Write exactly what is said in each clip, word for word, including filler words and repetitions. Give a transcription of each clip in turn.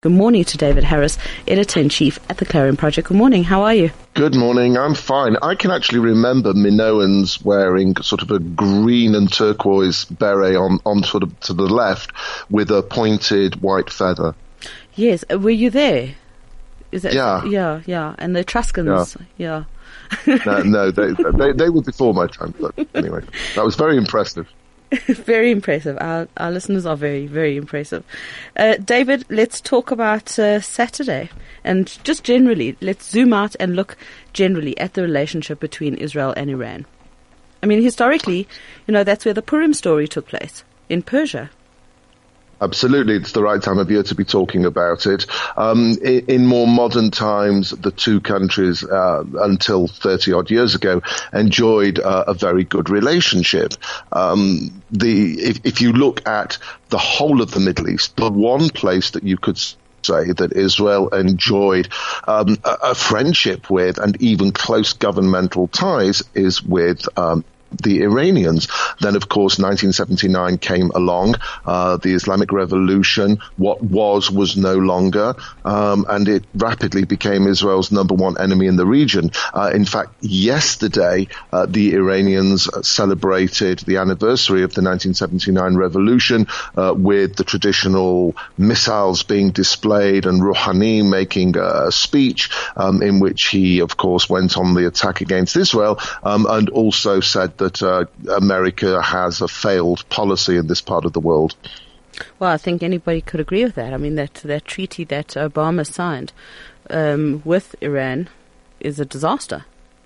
Good morning to David Harris, Editor-in-Chief at the Clarion Project. Good morning. How are you? Good morning. I'm fine. I can actually remember Minoans wearing sort of a green and turquoise beret on, on sort of to the left with a pointed white feather. Yes. Were you there? Is that, yeah. Yeah, yeah. And the Etruscans. Yeah. yeah. no, no they, they, they were before my time. But anyway, that was very impressive. Very impressive. Our, our listeners are very, very impressive. Uh, David, let's talk about uh, Saturday. And just generally, let's zoom out and look generally at the relationship between Israel and Iran. I mean, historically, you know, that's where the Purim story took place, in Persia. Absolutely, it's the right time of year to be talking about it. Um, in, in more modern times, the two countries, uh, until thirty odd years ago, enjoyed uh, a very good relationship. Um, the if, if you look at the whole of the Middle East, the one place that you could say that Israel enjoyed um, a, a friendship with and even close governmental ties is with um, the Iranians. Then, of course, nineteen seventy-nine came along, uh, the Islamic Revolution. What was, was no longer, um, and it rapidly became Israel's number one enemy in the region. Uh, in fact, yesterday, uh, the Iranians celebrated the anniversary of the nineteen seventy-nine revolution, uh, with the traditional missiles being displayed and Rouhani making a speech, um, in which he, of course, went on the attack against Israel, um, and also said that uh, America has a failed policy in this part of the world. Well, I think anybody could agree with that. I mean, that, that treaty that Obama signed um, with Iran is a disaster.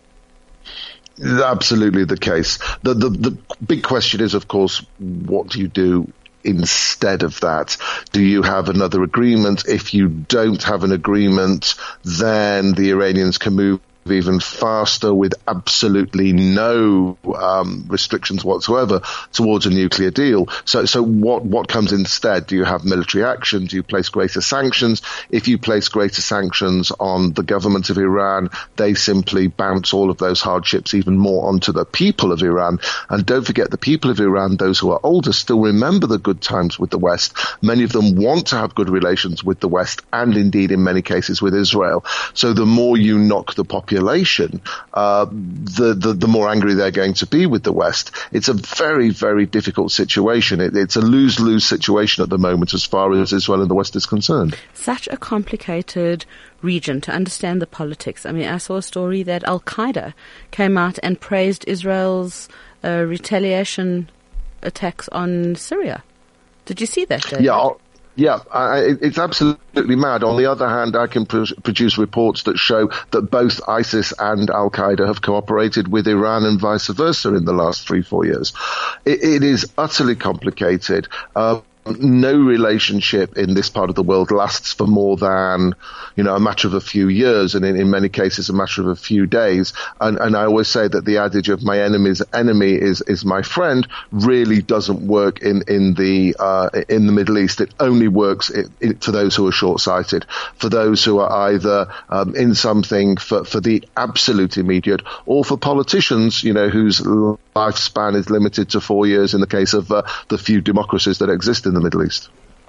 Absolutely the case. The, the, the big question is, of course, what do you do instead of that? Do you have another agreement? If you don't have an agreement, then the Iranians can move even faster with absolutely no um, restrictions whatsoever towards a nuclear deal. So, so what what comes instead? Do you have military action? Do you place greater sanctions? If you place greater sanctions on the government of Iran, they simply bounce all of those hardships even more onto the people of Iran. And don't forget, the people of Iran, those who are older, still remember the good times with the West. Many of them want to have good relations with the West and indeed in many cases with Israel. So the more you knock the population population, uh, the, the the more angry they're going to be with the West. It's a very, very difficult situation. It, it's a lose-lose situation at the moment as far as Israel and the West is concerned. Such a complicated region to understand the politics. I mean, I saw a story that Al-Qaeda came out and praised Israel's uh, retaliation attacks on Syria. Did you see that, David? Yeah. Yeah, I, it's absolutely mad. On the other hand, I can pr- produce reports that show that both ISIS and Al-Qaeda have cooperated with Iran and vice versa in the last three, four years. It, it is utterly complicated. Uh, no relationship in this part of the world lasts for more than, you know, a matter of a few years, and in, in many cases a matter of a few days. And, and I always say that the adage of my enemy's enemy is, is my friend really doesn't work in, in the, uh, in the Middle East. It only works it, it, to those who are short-sighted, for those who are either, um, in something for, for the absolute immediate, or for politicians, you know, whose lifespan is limited to four years in the case of uh, the few democracies that exist in the Middle East.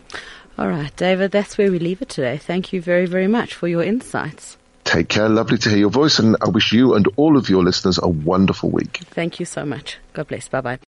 All right, David, that's where we leave it today. Thank you very, very much for your insights. Take care. Lovely to hear your voice, and I wish you and all of your listeners a wonderful week. Thank you so much. God bless. Bye-bye.